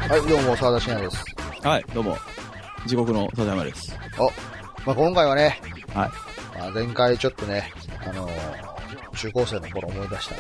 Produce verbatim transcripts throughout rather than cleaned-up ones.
はい、どうも、沢田信也です。 はい、どうも。地獄の佐山です。 お、まあ、今回はね、 はい。 まあ、前回ちょっとね、あのー、中高生の頃思い出した。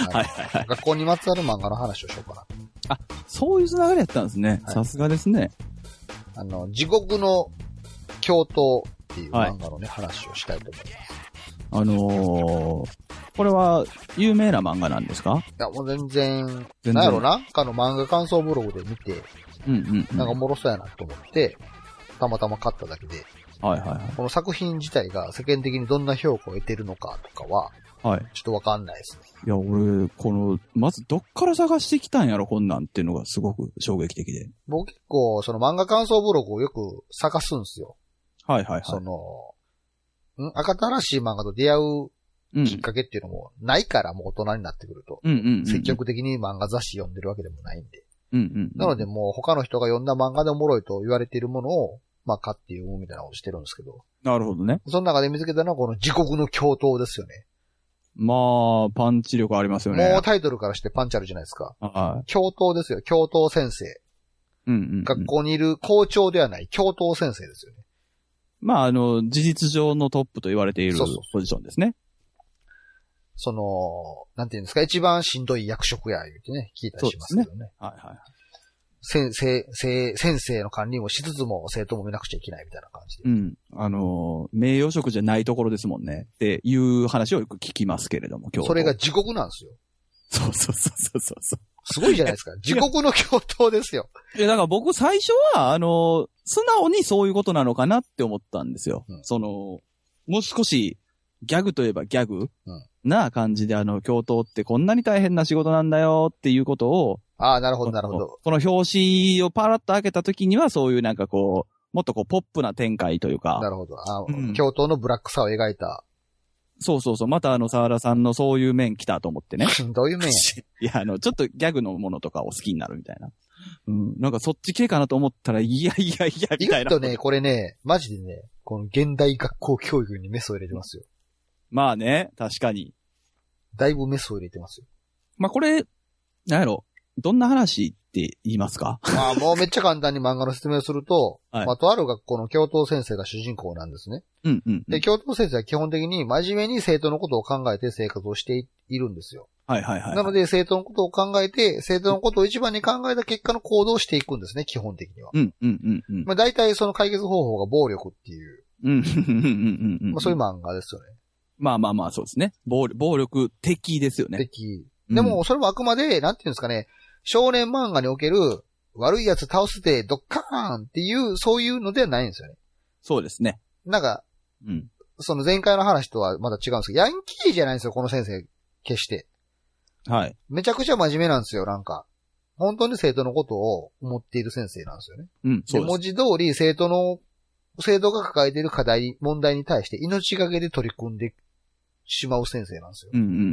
はいはいはい。学校にまつわる漫画の話をしようかな。 あ、そういうつながりやったんですね。さすがですね。 あの、地獄の教頭っていう漫画のね、はい、話をしたいと思います。 あのー、これは有名な漫画なんですか？ いや、もう全然、全然なんやろな、あの漫画感想ブログで見て、 うんうんうん、 なんかおもろそうやなと思って、たまたま買っただけで、 はいはいはい、 この作品自体が世間的にどんな評価を得てるのかとかは、はい、ちょっとわかんないですね。 いや、俺、この、まずどっから探してきたんやろ、こんなんっていうのがすごく衝撃的で。 僕結構、その漫画感想ブログをよく探すんですよ。 はいはいはい。 その、ん赤新しい漫画と出会うきっかけっていうのもないから、もう大人になってくると。うんうんうんうん、積極的に漫画雑誌読んでるわけでもないんで。うんうんうん、なのでもう他の人が読んだ漫画でおもろいと言われているものを、まあ買って読むみたいなことしてるんですけど。なるほどね。その中で見つけたのはこの地獄の教頭ですよね。 まあ、パンチ力ありますよね。 もうタイトルからしてパンチあるじゃないですか。はい。教頭ですよ。教頭先生。うんうんうん。学校にいる校長ではない教頭先生ですよね。 まあ、あの、事実上のトップと言われているポジションですね。 その、なんていうんですか、一番しんどい役職や、言うてね、聞いたりしますけどね。ねはいはい。先生、先生の管理もしつつも生徒も見なくちゃいけないみたいな感じで。うん。 あのー、名誉職じゃないところですもんね。っていう話をよく聞きますけれども、今日。 それが地獄なんですよ。 そうそうそうそうそう。 すごいじゃないですか。地獄の教頭ですよ。 いや、だから僕最初は、あのー、素直にそういうことなのかなって思ったんですよ。うん、その、もう少し、ギャグといえばギャグ、うん、な感じで、あの、教頭ってこんなに大変な仕事なんだよっていうことを、 ああ、なるほど、なるほど。 この表紙をパラッと開けた時には、そういうなんかこう、もっとこう、ポップな展開というか。 なるほど。あ、うん、教頭のブラックさを描いた。 そうそうそう。またあの、沢田さんのそういう面来たと思ってね。 どういう面やいや、あの、ちょっとギャグのものとかを好きになるみたいな。うん。なんかそっち系かなと思ったら、いやいやいや、みたいな。 意外とね、これね、マジでね、この現代学校教育にメスを入れてますよ。 まあね、確かに。 だいぶメスを入れてますよ。 まあこれ、なんやろ、どんな話って言いますか？ まあもうめっちゃ簡単に漫画の説明をすると、はい、まあとある学校の教頭先生が主人公なんですね。うんうん、うん。で、教頭先生は基本的に真面目に生徒のことを考えて生活をしているんですよ。はいはいはい、はい。なので生徒のことを考えて、生徒のことを一番に考えた結果の行動をしていくんですね、基本的には。うんうんうんうん。まあ大体その解決方法が暴力っていう。うんうんうんうん。まあそういう漫画ですよね。 まあまあまあそうですね。暴力、暴力的ですよね。 的。でもそれもあくまで、なんていうんですかね、少年漫画における悪いやつ倒すでドッカーンっていう、そういうのではないんですよね。 そうですね。 なんか、うん、その前回の話とはまだ違うんですけど、ヤンキーじゃないんですよ、この先生。決して。はい。めちゃくちゃ真面目なんですよ、なんか。本当に生徒のことを思っている先生なんですよね。うん、そうです。で、文字通り生徒の、生徒が抱えている課題、問題に対して命がけで取り組んでしまう先生なんですよ。うんうんうんうん。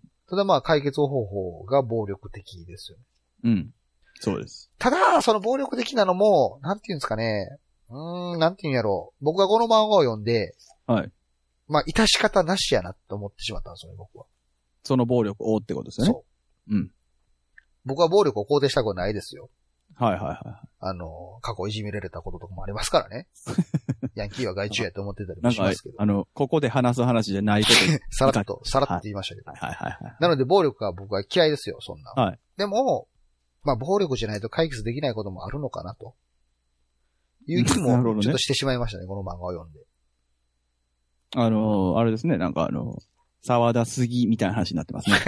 ただまあ解決方法が暴力的ですよね。 うん。そうです。 ただ、その暴力的なのも、なんていうんですかね。うーん、なんていうんやろう。僕がこの漫画を読んで、はい。まあ、致し方なしやなと思ってしまったんですよね、僕は。 その暴力をってことですよね。そう。うん。 僕は暴力を肯定したことないですよ。 はいはいはい。 あの、過去いじめられたこととかもありますからね。ヤンキーは害虫やと思ってたりもしますけど。 あの、ここで話す話じゃないこと。 さらっと、さらっと言いましたけど。 はいはいはい、はい。 なので暴力は僕は嫌いですよ、そんな。はい。でも、まあ暴力じゃないと解決できないこともあるのかなと。いう気もちょっとしてしまいましたね、この漫画を読んで。 あのー、あれですね、なんかあの、沢田杉みたいな話になってますね。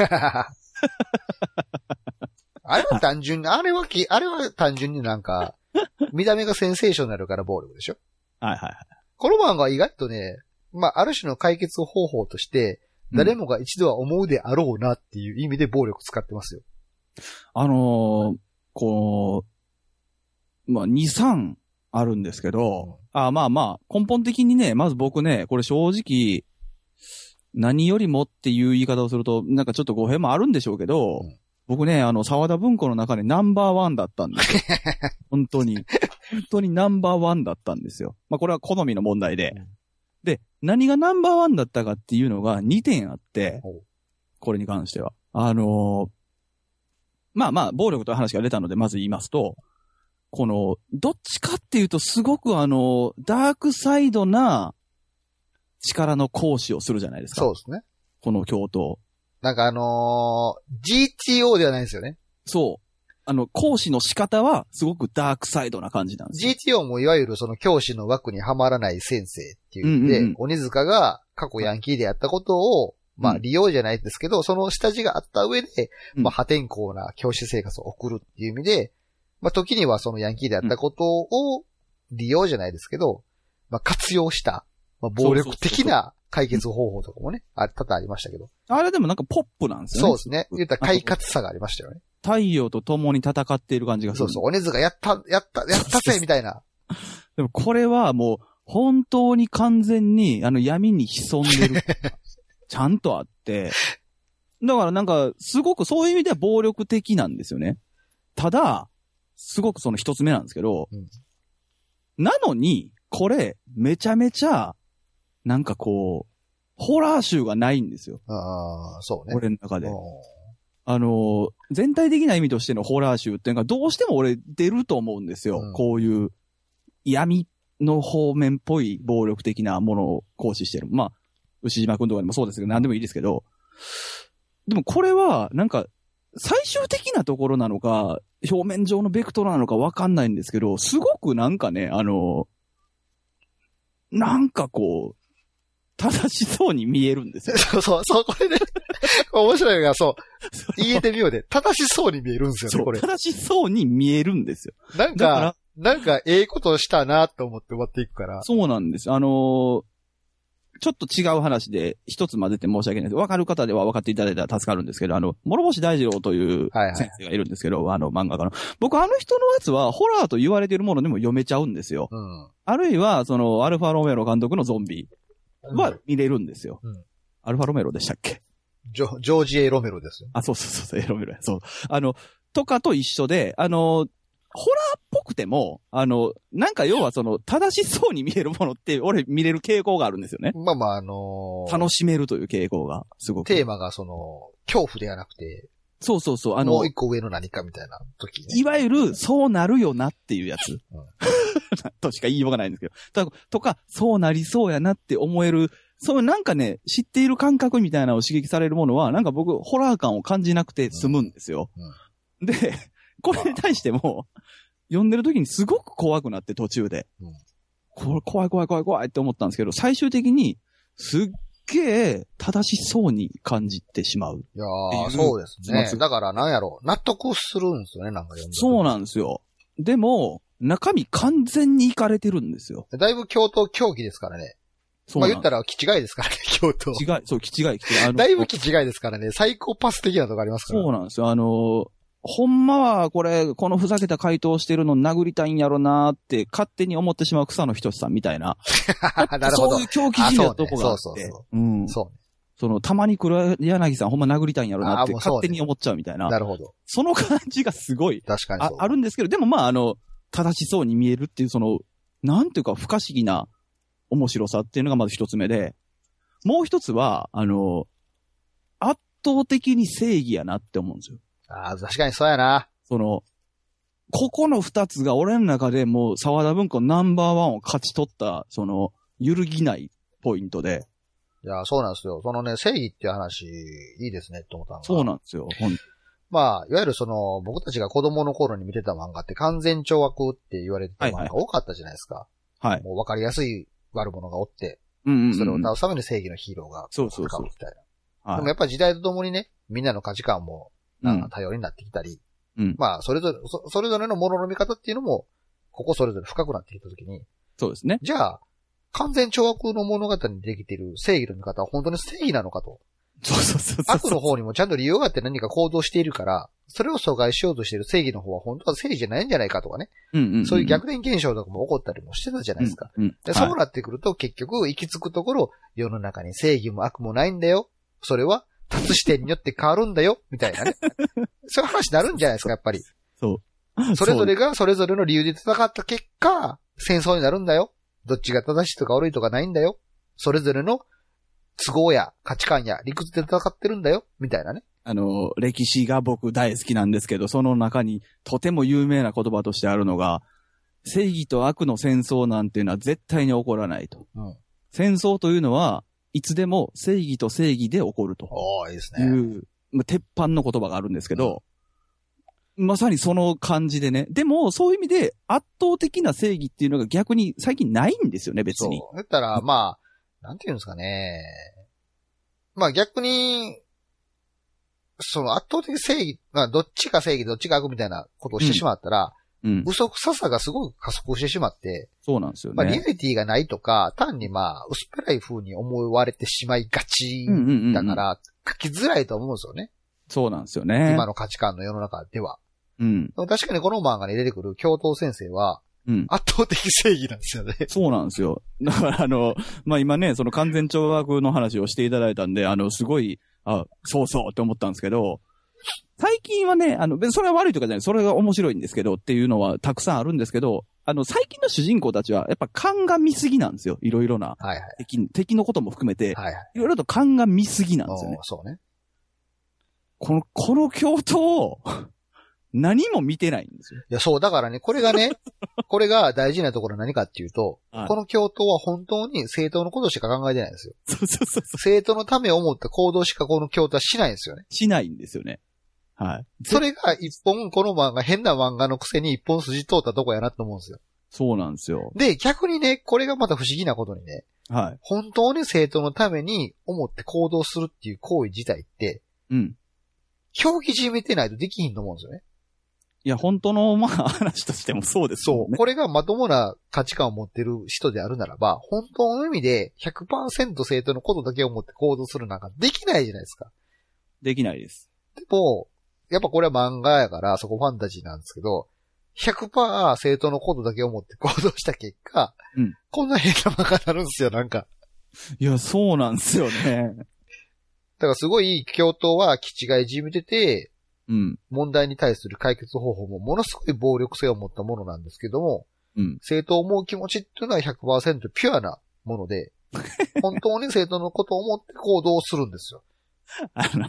あれは単純に、あれはき、あれは単純になんか、見た目がセンセーショナルから暴力でしょ？はいはいはい。この漫画は意外とね、まあある種の解決方法として、誰もが一度は思うであろうなっていう意味で暴力使ってますよ。 あのー、こう、まあ、に、さんあるんですけど、うん、あまあまあ、根本的にね、まず僕ね、これ正直、何よりもっていう言い方をすると、なんかちょっと語弊もあるんでしょうけど、うん、僕ね、あの、沢田文庫の中でナンバーワンだったんですよ。本当に。本当にナンバーワンだったんですよ。まあこれは好みの問題で。うん、で、何がナンバーワンだったかっていうのがにてんあって、これに関しては。あのー、 まあまあ、暴力という話が出たので、まず言いますと、この、どっちかっていうと、すごくあの、ダークサイドな力の行使をするじゃないですか。 そうですね。 この教頭。 なんかあのー、ジーティーオー ではないんですよね。 そう。あの、講師の仕方は、すごくダークサイドな感じなんですよ。 ジーティーオー もいわゆるその教師の枠にはまらない先生っていうんで、うんうんうん、鬼塚が過去ヤンキーでやったことを、まあ利用じゃないですけど、うん、その下地があった上で、まあ破天荒な教師生活を送るっていう意味で、まあ時にはそのヤンキーでやったことを利用じゃないですけど、まあ活用した、まあ暴力的な解決方法とかもね、あ多々ありましたけど。 あれでもなんかポップなんですよね。 そうですね。言ったら快活さがありましたよね。 太陽と共に戦っている感じがする。 そうそう。鬼塚やった、やった、やったぜみたいな。 でもこれはもう本当に完全にあの闇に潜んでる。ちゃんとあって。だからなんかすごくそういう意味では暴力的なんですよね。ただ、すごくその一つ目なんですけど、うん、なのにこれめちゃめちゃなんかこう、ホラー集がないんですよ。 ああ、そうね。 俺の中で。あの、全体的な意味としてのホラー集っていうのがどうしても俺出ると思うんですよ。うん、こういう闇の方面っぽい暴力的なものを行使してる。まあ、牛島くんとかでもそうですけど何でもいいですけど。でもこれはなんか最終的なところなのか、表面上のベクトルなのかわかんないんですけど、すごくなんかね、あの、なんかこう、正しそうに見えるんですよ。 そうそう、そう、これね。面白いのが、そう。言えてみようで、正しそうに見えるんですよね、これ。 正しそうに見えるんですよ。 なんか、なんか、ええことしたなと思って終わっていくから。 そうなんです。あのー、ちょっと違う話で、一つ混ぜて申し訳ないです。わかる方では分かっていただいたら助かるんですけど、あの、諸星大二郎という先生がいるんですけど、はいはい、あの、漫画家の。僕、あの人のやつは、ホラーと言われているものでも読めちゃうんですよ。うん、あるいは、その、アルファロメロ監督のゾンビ。は見れるんですよ、うん。アルファロメロでしたっけ？ ジョ、ジョージ・エロメロですよ。 あ、そうそうそう、エロメロや。そう。あの、とかと一緒で、あの、ホラーっぽくても、あの、なんか要はその、正しそうに見えるものって、俺見れる傾向があるんですよね。 まあまあ、あのー、 楽しめるという傾向が、すごく。 テーマがその、恐怖ではなくて、 そうそうそう、あの、 もう一個上の何かみたいな時、ね。 いわゆる、そうなるよなっていうやつ。うんとしか言いようがないんですけど。とか、そうなりそうやなって思える、そうなんかね、知っている感覚みたいなのを刺激されるものは、なんか僕、ホラー感を感じなくて済むんですよ。うんうん、で、これに対しても、読んでる時にすごく怖くなって途中で。うん、これ怖い怖い怖い怖いって思ったんですけど、最終的に、すっげえ正しそうに感じてしまう。 いやー、そうですね。だからなんやろ、納得するんですよね、なんか読んでる。 そうなんですよ。でも、中身完全にイカれてるんですよ。 だいぶ京都狂気ですからね。まあ言ったら気違いですからね、京都。 気違い、そう、気違い、気違い。 だいぶ気違いですからね、サイコパス的なとこありますから。 そうなんですよ。あの、ほんまはこれ、このふざけた回答してるの殴りたいんやろなーって勝手に思ってしまう草野仁さんみたいな。 なるほど。 そういう狂気じみなとこがあって。 そうね、そうそうそう。 うん。 そうね。 その、たまに黒柳さんほんま殴りたいんやろなって勝手に思っちゃうみたいな。 なるほど。 その感じがすごい。 確かにそう。 あ、あるんですけど、でもまああの、正しそうに見えるっていうその、なんていうか不可思議な面白さっていうのがまず一つ目で、もう一つは、あの、圧倒的に正義やなって思うんですよ。 ああ、確かにそうやな。 その、ここの二つが俺の中でもう沢田文庫ナンバーワンを勝ち取った、その、揺るぎないポイントで。 いや、そうなんですよ。そのね、正義っていう話、いいですねって思ったのが。 そうなんですよ。ほんまあ、いわゆるその、僕たちが子供の頃に見てた漫画って完全懲悪って言われてた漫画多かったじゃないですか。 はい。 もう分かりやすい悪者がおって、 うんうんうん、 それを倒すための正義のヒーローが、 そうそうそう。 みたいな。はい、でもやっぱり時代とともにね、みんなの価値観も、なんか多様になってきたり、うん、まあ、それぞれそ、それぞれのものの見方っていうのも、ここそれぞれ深くなってきたときに、 そうですね。 じゃあ、完全懲悪の物語にできている正義の見方は本当に正義なのかと。 そうそうそうそう。 悪の方にもちゃんと理由があって何か行動しているから、それを阻害しようとしている正義の方は本当は正義じゃないんじゃないかとかね。 うんうんうんうん、 そういう逆転現象とかも起こったりもしてたじゃないですか。うんうん、でそうなってくると結局行き着くところ、世の中に正義も悪もないんだよ。それは立つ視点によって変わるんだよ。みたいなね。そういう話になるんじゃないですか、やっぱり。 そう。 それぞれがそれぞれの理由で戦った結果、戦争になるんだよ。どっちが正しいとか悪いとかないんだよ。それぞれの都合や価値観や理屈で戦ってるんだよ。みたいなね。 あの、歴史が僕大好きなんですけど、その中にとても有名な言葉としてあるのが、正義と悪の戦争なんていうのは絶対に起こらないと。うん、戦争というのはいつでも正義と正義で起こると。 おー、いいですね。 いう、まあ、鉄板の言葉があるんですけど、うん、まさにその感じでね。でも、そういう意味で圧倒的な正義っていうのが逆に最近ないんですよね、別に。 そう。だったら、まあ、なんていうんですかね。まあ逆に、その圧倒的正義、まあどっちが正義どっちが悪みたいなことをしてしまったら、うん、嘘くささがすごく加速してしまって、 そうなんですよね。 まあリアリティがないとか、単にまあ薄っぺらい風に思われてしまいがちだから、書きづらいと思うんですよね。 そうなんですよね。 今の価値観の世の中では。 うん。 確かにこの漫画に出てくる教頭先生は、うん、圧倒的正義なんですよね。 そうなんですよ。だからあの、まあ、今ね、その完全懲悪の話をしていただいたんで、あの、すごい、あ、そうそうって思ったんですけど、最近はね、あの、別にそれは悪いとかじゃない、それが面白いんですけどっていうのはたくさんあるんですけど、あの、最近の主人公たちはやっぱ勘が見すぎなんですよ。いろいろな。はいはい。敵、敵のことも含めて、はいはい。いろいろと勘が見すぎなんですよね。 そうね。 この、この教頭を、何も見てないんですよ。 いや、そう、だからね、これがね、これが大事なところは何かっていうと、はい、この教頭は本当に生徒のことしか考えてないんですよ。 そうそうそう。 生徒のためを思った行動しかこの教頭はしないんですよね。 しないんですよね。はい。 それが一本、この漫画、変な漫画のくせに一本筋通ったとこやなと思うんですよ。 そうなんですよ。 で、逆にね、これがまた不思議なことにね、はい。本当に生徒のために思って行動するっていう行為自体って、うん。競技じめてないとできひんと思うんですよね。 いや、本当の、まあ、話としてもそうですよね。 そう。これがまともな価値観を持ってる人であるならば、本当の意味で ひゃくパーセント 生徒のことだけを持って行動するなんかできないじゃないですか。 できないです。 でも、やっぱこれは漫画やから、そこファンタジーなんですけど、ひゃくパーセント 生徒のことだけを持って行動した結果、うん、こんな変な漫画になるんですよ、なんか。 いや、そうなんですよね。 だからすごい、教頭は気違いじみてて、うん、問題に対する解決方法もものすごい暴力性を持ったものなんですけども、うん、生徒を思う気持ちっていうのは ひゃくパーセント ピュアなもので、本当に生徒のことを思って行動するんですよ。 あの、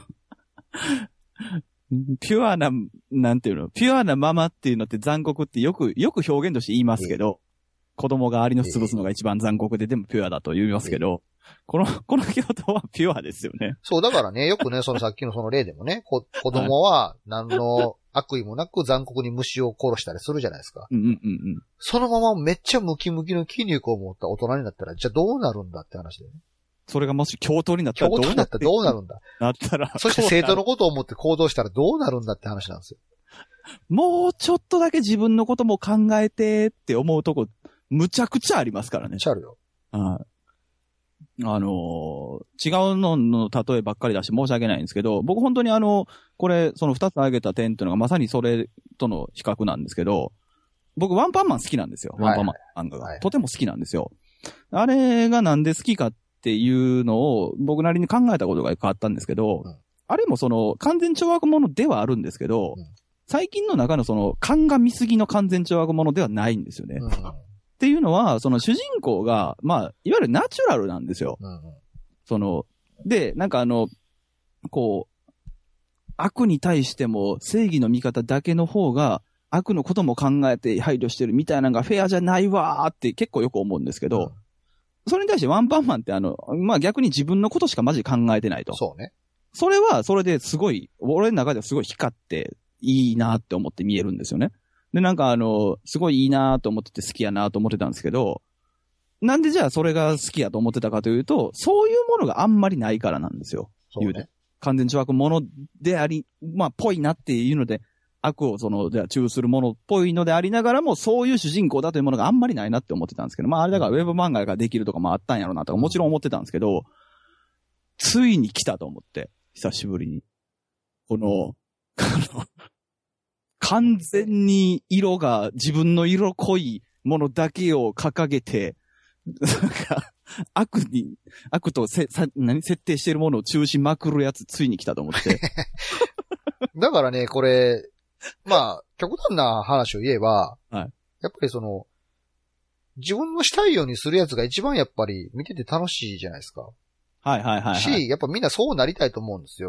ピュアな、なんていうの、ピュアなままっていうのって残酷ってよく、よく表現として言いますけど、えー、子供がアリの巣潰すのが一番残酷で、でもピュアだと言いますけど、えーこの、この教頭はピュアですよね。 そう、だからね、よくね、そのさっきのその例でもね、こ子供は何の悪意もなく残酷に虫を殺したりするじゃないですか。うんうんうんうん。そのままめっちゃムキムキの筋肉を持った大人になったら、じゃあどうなるんだって話でね。 それがもし教頭になったらどうなる教頭になったらどうなるんだなったら。 そして生徒のことを思って行動したらどうなるんだって話なんですよ。 もうちょっとだけ自分のことも考えてって思うとこ、むちゃくちゃありますからね。 むちゃあるよ。 はい。あのー、違うのの例えばっかり出して申し訳ないんですけど、僕本当にあの、これ、その二つ挙げた点っていうのがまさにそれとの比較なんですけど、僕ワンパンマン好きなんですよ。ワンパンマン漫画が、はいはい。とても好きなんですよ。あれがなんで好きかっていうのを僕なりに考えたことが変わったんですけど、うん、あれもその完全懲悪者ではあるんですけど、うん、最近の中のその勘が見すぎの完全懲悪者ではないんですよね。うんっていうのは、その主人公が、まあ、いわゆるナチュラルなんですよ。うんうん、その、で、なんかあの、こう、悪に対しても正義の味方だけの方が、悪のことも考えて配慮してるみたいなのがフェアじゃないわーって結構よく思うんですけど、うん、それに対してワンパンマンってあの、まあ逆に自分のことしかマジ考えてないと。 そうね。 それは、それですごい、俺の中ではすごい光っていいなって思って見えるんですよね。で、なんかあの、すごいいいなと思ってて好きやなと思ってたんですけど、なんでじゃあそれが好きやと思ってたかというと、そういうものがあんまりないからなんですよ。 そうね。 完全懲悪者であり、まあ、ぽいなっていうので、悪をその、じゃあ中するものっぽいのでありながらも、そういう主人公だというものがあんまりないなって思ってたんですけど、まああれだからウェブ漫画ができるとかもあったんやろうなとかもちろん思ってたんですけど、ついに来たと思って、久しぶりに。この、あの、完全に色が自分の色濃いものだけを掲げて、なんか、悪に、悪とせ、さ、何、設定してるものを中心まくるやつついに来たと思って。 だからね、これ、まあ、極端な話を言えば、はい、やっぱりその、自分のしたいようにするやつが一番やっぱり見てて楽しいじゃないですか。 はいはいはい、はい。 し、やっぱみんなそうなりたいと思うんですよ。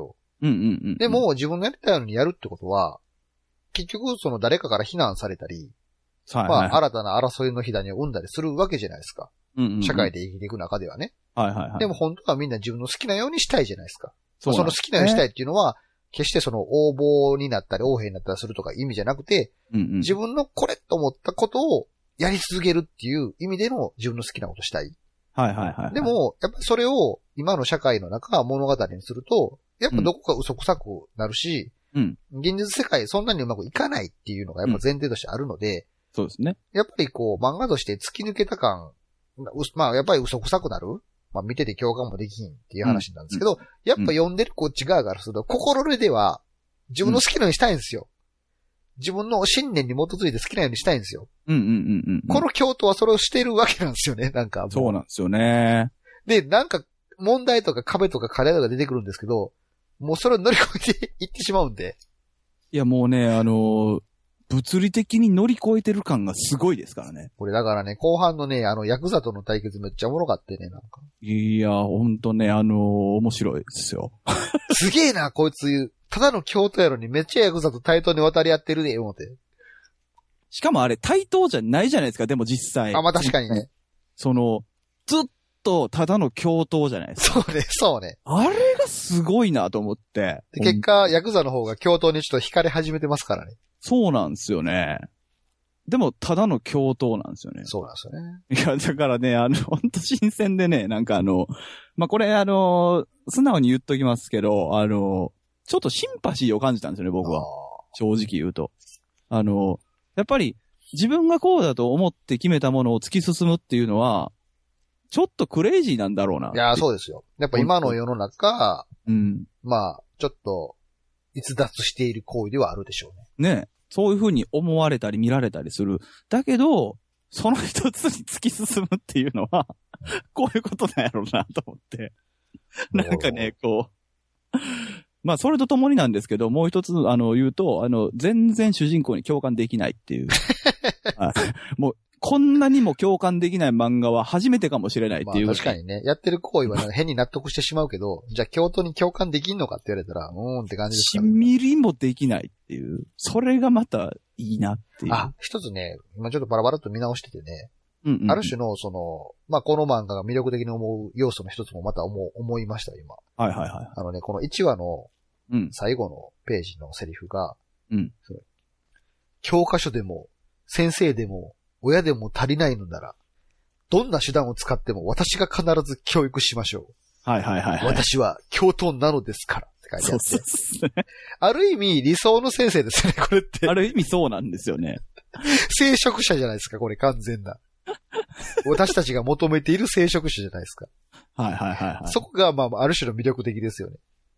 うんうんうん。 でも、自分のやりたいようにやるってことは、結局、その誰かから非難されたり、はいはいはい、まあ、新たな争いの火種を生んだりするわけじゃないですか。うんうんうん、社会で生きていく中ではね。 はいはいはい。 でも本当はみんな自分の好きなようにしたいじゃないですか。そ, その好きなようにしたいっていうのは、決してその応募になったり、横柄になったりするとか意味じゃなくて、うんうん、自分のこれと思ったことをやり続けるっていう意味での自分の好きなことしたい。 はいはいはい、はい。 でも、やっぱそれを今の社会の中物語にすると、やっぱどこか嘘くさくなるし、うん、現実世界そんなにうまくいかないっていうのがやっぱ前提としてあるので、うん、 そうですね。 やっぱりこう漫画として突き抜けた感、まあやっぱり嘘くさくなる。まあ見てて共感もできひんっていう話なんですけど、うん、やっぱ読んでるこっち側からすると、心根では自分の好きなようにしたいんですよ。うん、自分の信念に基づいて好きなようにしたいんですよ。 うんうんうんうん、 この京都はそれをしてるわけなんですよね、なんか。 そうなんですよね。 で、なんか問題とか壁とか課題とか出てくるんですけど、もうそれを乗り越えていってしまうんで。 いやもうね、あのー、物理的に乗り越えてる感がすごいですからね。 これだからね、後半のね、あの、ヤクザとの対決めっちゃおもろかってね、なんか。 いや、ほんとね、あのー、面白いですよ。 すげえな、こいつ、ただの京都やのにめっちゃヤクザと対等に渡り合ってるで、思って。 しかもあれ対等じゃないじゃないですか、でも実際。 あ、まあ確かにね。 その、ずっとただの共闘じゃないですか。そうね、そうね。 あれがすごいなと思って。 で結果、ヤクザの方が共闘にちょっと惹かれ始めてますからね。 そうなんですよね。でも、ただの共闘なんですよね。 そうなんですよね。 いや、だからね、あの、ほんと新鮮でね、なんかあの、まあ、これあの、素直に言っときますけど、あの、ちょっとシンパシーを感じたんですよね、僕は。正直言うと。あの、やっぱり、自分がこうだと思って決めたものを突き進むっていうのは、ちょっとクレイジーなんだろうな。 いや、そうですよ。やっぱ今の世の中、うん。まあ、ちょっと、逸脱している行為ではあるでしょうね。ね。そういう風に思われたり見られたりする。だけど、その一つに突き進むっていうのは、こういうことなんやろうなと思って。なんかね、こう。まあ、それとともになんですけど、もう一つ、あの、言うと、あの、全然主人公に共感できないっていう。もう、こんなにも共感できない漫画は初めてかもしれないっていう。 まあ、確かにね。やってる行為は、ね、変に納得してしまうけど、じゃあ京都に共感できんのかって言われたら、うーんって感じですかね。 いちミリもできないっていう。それがまたいいなっていう。 あ、一つね、今ちょっとバラバラっと見直しててね。うんうんうん、ある種の、その、まあ、この漫画が魅力的に思う要素の一つもまた思う、思いました、今。 はいはいはい。 あのね、このいちわの、最後のページのセリフが、うん。教科書でも、先生でも、親でも足りないのなら、どんな手段を使っても私が必ず教育しましょう。 はいはいはい、はい。 私は教頭なのですからって書いてあって。 そうそうそう。 ある意味理想の先生ですね、これって。 ある意味そうなんですよね。 聖職者じゃないですか、これ完全な。私たちが求めている聖職者じゃないですか。 はいはいはい、はい。 そこがまあある種の魅力的ですよね。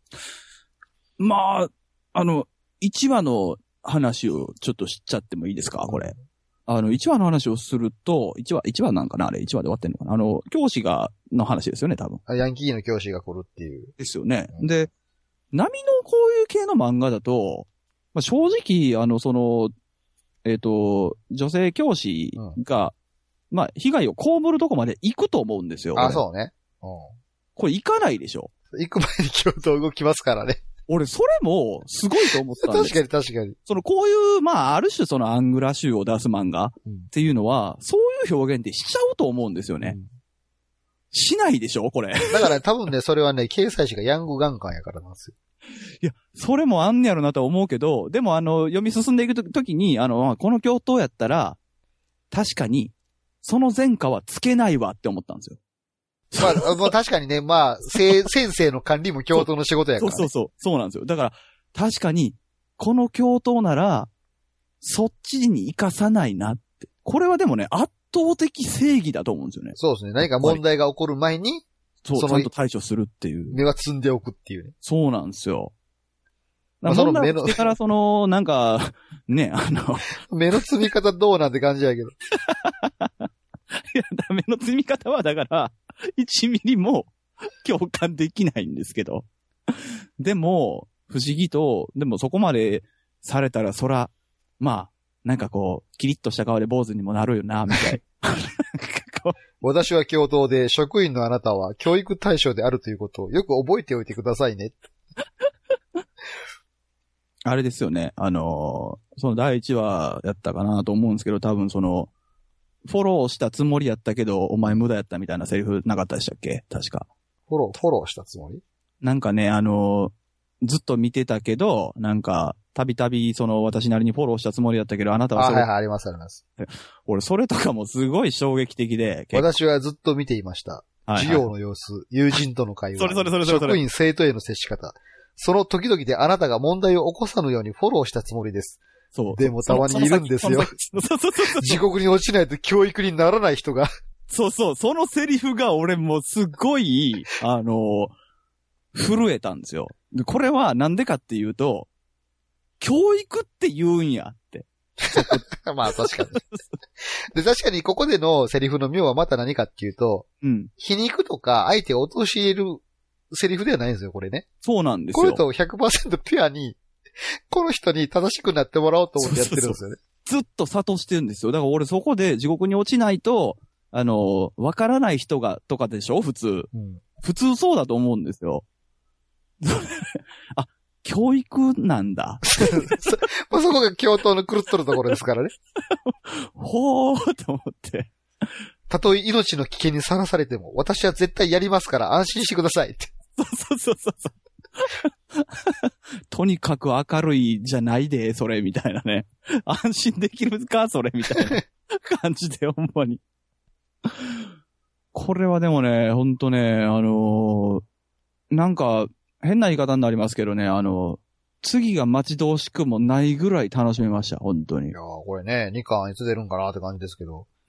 まあ、あの、いちわの話をちょっと知っちゃってもいいですか、これ。あの、いちわの話をすると、いちわ、いちわなんかなあれ、いちわで終わってんのかなあの、教師が、の話ですよね、多分。 ヤンキーの教師が来るっていう。 ですよね。うん、で、波のこういう系の漫画だと、まあ、正直、あの、その、えっと、女性教師が、うん、まあ、被害を被るとこまで行くと思うんですよ。 あ、そうね。うん。 これ行かないでしょ。 行く前に京都動きますからね。 俺、それも、すごいと思ったんです。 確かに確かに。 その、こういう、まあ、ある種そのアングラ集を出す漫画っていうのは、うん、そういう表現ってしちゃうと思うんですよね。うん、しないでしょこれ。 だから多分ね、それはね、掲載誌がヤングガンガンやからなんですよ。 いや、それもあんねやろなとは思うけど、でもあの、読み進んでいくときに、あの、この教頭やったら、確かに、その前科はつけないわって思ったんですよ。 まあ、もう確かにね、まあ、先生の管理も教頭の仕事やから、ね。 そうそうそう。そうなんですよ。だから、確かに、この教頭なら、そっちに生かさないなって。これはでもね、圧倒的正義だと思うんですよね。 そうですね。何か問題が起こる前に、 そう、そのちゃんと対処するっていう。 目は積んでおくっていうね。 そうなんですよ。まあ、その目の。から、その、なんか、ね、あの。 目の積み方どうなんて感じやけど。いや、目の積み方は、だから、いちミリも共感できないんですけど。でも、不思議と、でもそこまでされたら、そら、まあ、なんかこう、キリッとした顔で坊主にもなるよな、みたいな。 私は教頭で、職員のあなたは教育対象であるということをよく覚えておいてくださいね。 あれですよね。あのー、その第一話やったかなと思うんですけど、多分その、フォローしたつもりやったけど、お前無駄やったみたいなセリフなかったでしたっけ？確か。 フォロー、フォローしたつもり？ なんかね、あのー、ずっと見てたけど、なんか、たびたびその私なりにフォローしたつもりだったけど、あなたはそれ。 あ、はいはい、ありますあります。 俺、それとかもすごい衝撃的で。 私はずっと見ていました。はいはい、授業の様子、友人との会話。 それそれそれそれ。 職員生徒への接し方。その時々であなたが問題を起こさぬようにフォローしたつもりです。そう。でもたまにいるんですよ。地獄に落ちないと教育にならない人が。 そうそう。そのセリフが俺もすごい、あの、震えたんですよ。で、これはなんでかっていうと、教育って言うんやって。 まあ確かに。で、確かにここでのセリフの妙はまた何かっていうと、うん。皮肉とか相手を陥れるセリフではないんですよ、これね。 そうなんですよ。 これと ひゃくパーセント ピュアに、この人に正しくなってもらおうと思ってやってるんですよね。 そうそうそう、ずっと諭してるんですよ。だから俺そこで地獄に落ちないと、あの、わからない人が、とかでしょ普通、うん。普通そうだと思うんですよ。あ、教育なんだ。 そ, そこが教頭の狂っとるところですからね。 ほーと思って。 たとえ命の危険にさらされても、私は絶対やりますから安心してくださいって。 そうそうそうそう。とにかく明るいじゃないで、それ、みたいなね。安心できるか、それ、みたいな感じで、ほんまに。これはでもね、ほんとね、あのー、なんか、変な言い方になりますけどね、あの、次が待ち遠しくもないぐらい楽しめました、本当に。いやー、これね、にかんいつ出るんかなって感じですけど。 うん。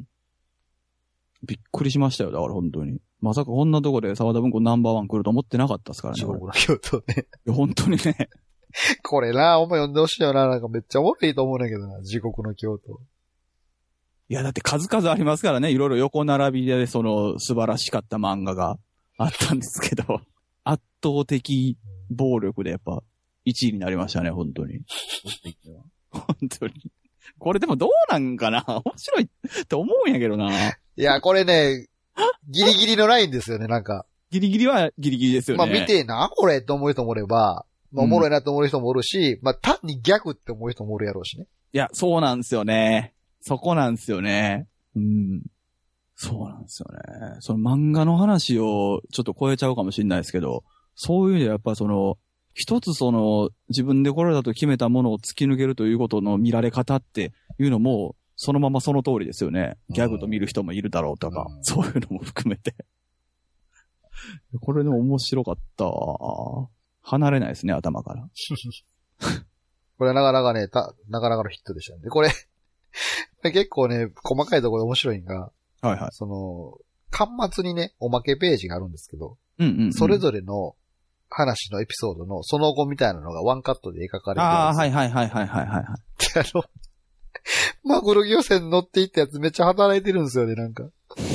びっくりしましたよ、だから本当に。まさかこんなとこで沢田文庫ナンバーワン来ると思ってなかったですからね。 地獄の京都ね。 いや、本当にね。 これな、お前読んでほしいよな、なんかめっちゃおもろいと思うんだけどな、地獄の京都。 いや、だって数々ありますからね、いろいろ横並びでその素晴らしかった漫画があったんですけど、圧倒的暴力でやっぱいちいになりましたね、本当に。本当に。これでもどうなんかな面白いって思うんやけどな。 いや、これね、ギリギリのラインですよね、なんか。 ギリギリはギリギリですよね。 まあ見てえな、これと思う人もおれば、まあおもろいなと思う人もおるし、うん、まあ単にギャグって思う人もおるやろうしね。 いや、そうなんですよね。そこなんですよね。うん。そうなんですよね。その漫画の話をちょっと超えちゃうかもしれないですけど、そういう意味でやっぱその、一つその自分でこれだと決めたものを突き抜けるということの見られ方っていうのもそのままその通りですよね。ギャグと見る人もいるだろうとか、うん、そういうのも含めて。これでも面白かった。離れないですね、頭から。 これはなかなかね、た、なかなかのヒットでしたね。で、これ、結構ね、細かいところで面白いんが、はいはい。その、巻末にね、おまけページがあるんですけど、うんうん、うん、それぞれの話のエピソードのその後みたいなのがワンカットで描かれてるんですよ。 ああ、はいはいはいはいはいはい。 で、あの、マグロ漁船乗っていったやつめっちゃ働いてるんですよね、なんか。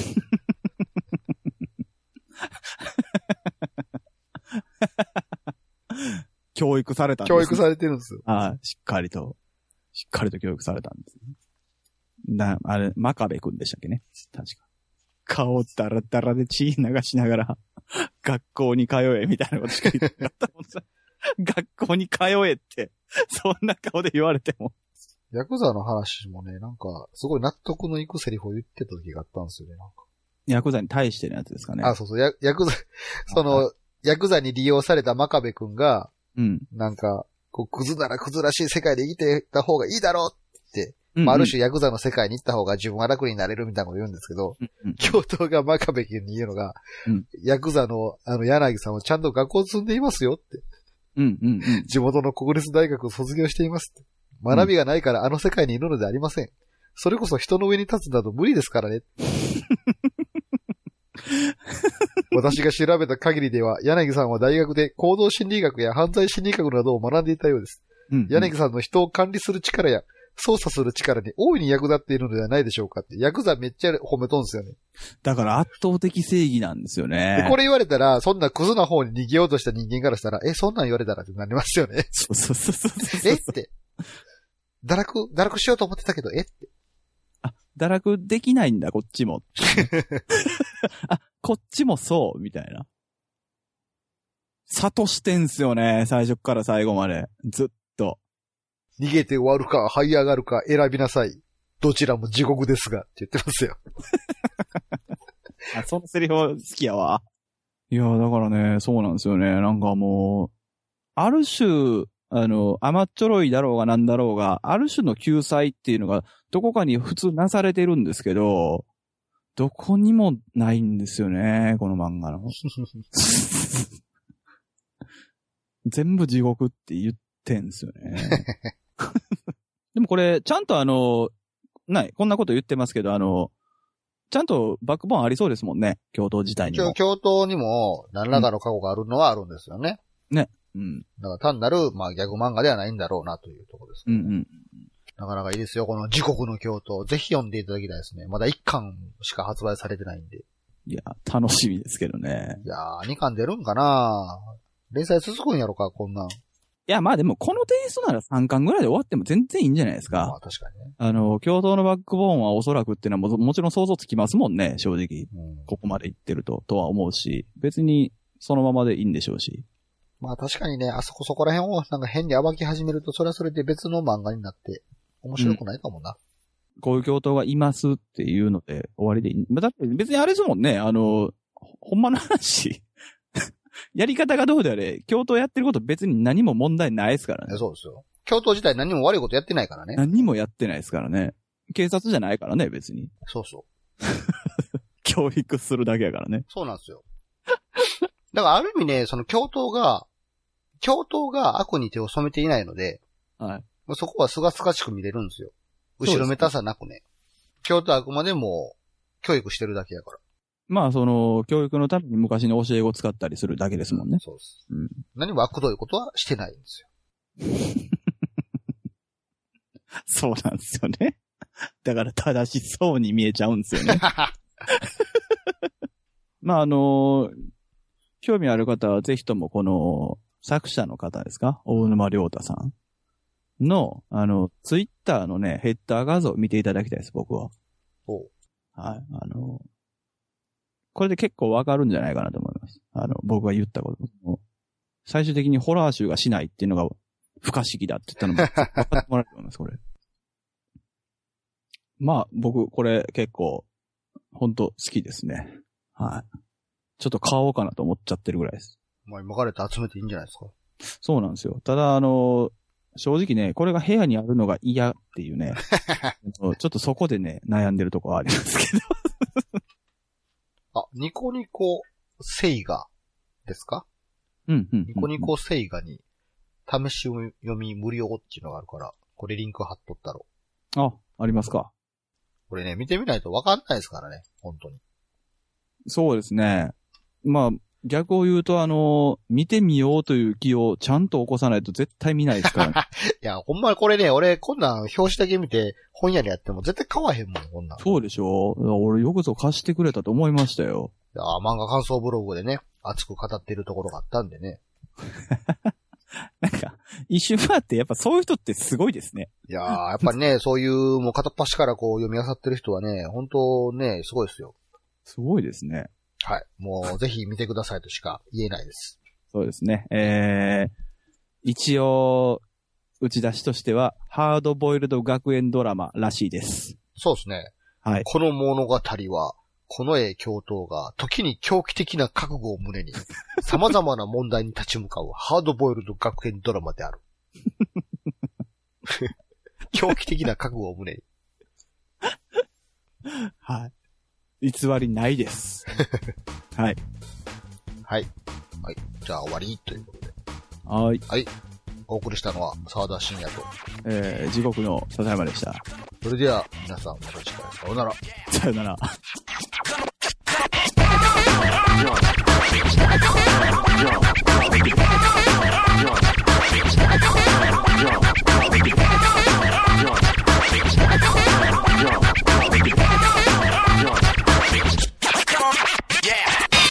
教育されたんです、 ね。教育されてるんですよ。 ああ、しっかりと、しっかりと教育されたんです、ね。な、あれ、真壁くんでしたっけね。確か。顔ダラダラで血流しながら、学校に通え、みたいなことしか言ってなかったもんさ。学校に通えって、そんな顔で言われても。 ヤクザの話もね、なんか、すごい納得のいくセリフを言ってた時があったんですよね、なんか。 ヤクザに対してのやつですかね。 あ、そうそう、ヤ, ヤクザ、その、ヤクザに利用された真壁くんが、うん。なんか、こう、クズならクズらしい世界で生きてた方がいいだろうって、うんうん、まあ、ある種ヤクザの世界に行った方が自分は楽になれるみたいなこと言うんですけど、うんうん、教頭が真壁くんに言うのが、うん、ヤクザのあの柳さんはちゃんと学校を積んでいますよって。うんうんうん、地元の国立大学を卒業していますって。学びがないからあの世界にいるのではありません。それこそ人の上に立つなど無理ですからね。私が調べた限りでは、柳さんは大学で行動心理学や犯罪心理学などを学んでいたようです。うんうん、柳さんの人を管理する力や操作する力に大いに役立っているのではないでしょうかって、ヤクザめっちゃ褒めとんですよね。 だから圧倒的正義なんですよね。 でこれ言われたら、そんなクズな方に逃げようとした人間からしたら、え、そんなん言われたらってなりますよね。 そうそうそうそうそう。 えって。堕落、堕落しようと思ってたけど、えって。 あ、堕落できないんだ、こっちも。あ、こっちもそう、みたいな。諭してんすよね、最初から最後まで。ずっと。 逃げて終わるか、這い上がるか選びなさい。どちらも地獄ですが、って言ってますよ。 あ、そのセリフ好きやわ。いや、だからね、そうなんですよね。なんかもう、ある種、あの、甘っちょろいだろうがなんだろうが、ある種の救済っていうのが、どこかに普通なされてるんですけど、どこにもないんですよね、この漫画の。全部地獄って言ってんですよね。でもこれ、ちゃんとあの、ない、こんなこと言ってますけど、あの、ちゃんとバックボーンありそうですもんね、京都自体にも。 京都にも何らかの過去があるのはあるんですよね。 うん、ね。うん。 だから単なる、まあギャグ漫画ではないんだろうなというところです、 ね。うんうん。 なかなかいいですよ、この時刻の京都。ぜひ読んでいただきたいですね。まだいっかんしか発売されてないんで。 いや、楽しみですけどね。 いやー、にかん出るんかな連載続くんやろか、こんなん。いや、まあでも、このテイストならさんかんぐらいで終わっても全然いいんじゃないですか。 まあ確かにね。 あの、京都のバックボーンはおそらくっていうのはも、もちろん想像つきますもんね、正直。うん、ここまで行ってると、とは思うし、別にそのままでいいんでしょうし。 まあ確かにね、あそこそこら辺をなんか変に暴き始めると、それはそれで別の漫画になって面白くないかもな。 うん、こういう京都がいますっていうので終わりでいい。だって別にあれですもんね、あの、ほんまの話。やり方がどうであれ、京都やってること別に何も問題ないですからね。 そうですよ。京都自体何も悪いことやってないからね。 何もやってないですからね。警察じゃないからね、別に。 そうそう。 教育するだけやからね。 そうなんですよ。だからある意味ね、その京都が、京都が悪に手を染めていないので、 はい。 そこはすがすがしく見れるんですよ。後ろめたさなくね。京都はあくまでも教育してるだけやから。 まあ、その、教育のために昔の教え子を使ったりするだけですもんね。 そうです。うん。何も悪どいことはしてないんですよ。 そうなんですよね。だから正しそうに見えちゃうんですよね。まあ、あの、興味ある方はぜひともこの作者の方ですか？大沼良太さんの、あの、ツイッターのね、ヘッダー画像を見ていただきたいです、僕は。 おう。 はい。あの、これで結構わかるんじゃないかなと思います。あの、僕が言ったこと。最終的にホラー集がしないっていうのが不可思議だって言ったのも分かってもらえると思います、これ。まあ、僕、これ結構、ほんと好きですね。はい。ちょっと買おうかなと思っちゃってるぐらいです。 まあ、今から集めていいんじゃないですか。 そうなんですよ。ただ、あの、正直ね、これが部屋にあるのが嫌っていうね、ちょっとそこでね、悩んでるとこはありますけど。 あ、ニコニコセイガですか？ うんうん、うん。 ニコニコセイガに試し読み無料っていうのがあるから、これリンク貼っとったろ。 あ、ありますか。 これね、見てみないとわかんないですからね、本当に。 そうですね。まあ、逆を言うと、あの、見てみようという気をちゃんと起こさないと絶対見ないですからね。 いや、ほんまにこれね、俺、こんなん表紙だけ見て本屋でやっても絶対買わへんもん、こんなん。 そうでしょ？俺よくぞ貸してくれたと思いましたよ。 いや、漫画感想ブログでね、熱く語っているところがあったんでね。 なんか、一瞬あってやっぱそういう人ってすごいですね。 いやー、やっぱりね、そういう、もう片っ端からこう読み漁ってる人はね、本当ね、すごいですよ。 すごいですね。 はい。もう、ぜひ見てくださいとしか言えないです。 そうですね。えー、一応、打ち出しとしては、ハードボイルド学園ドラマらしいです。 そうですね。 はい。 この物語は、この絵教頭が時に狂気的な覚悟を胸に様々な問題に立ち向かうハードボイルド学園ドラマである。狂気的な覚悟を胸に。 はい。偽りないです。はい。 はい。はい。じゃあ終わりということで。 はい。 はい。お送りしたのは沢田信也と、 えー、地獄の笹山でした。 それでは皆さんまた次回さようなら。 さようなら。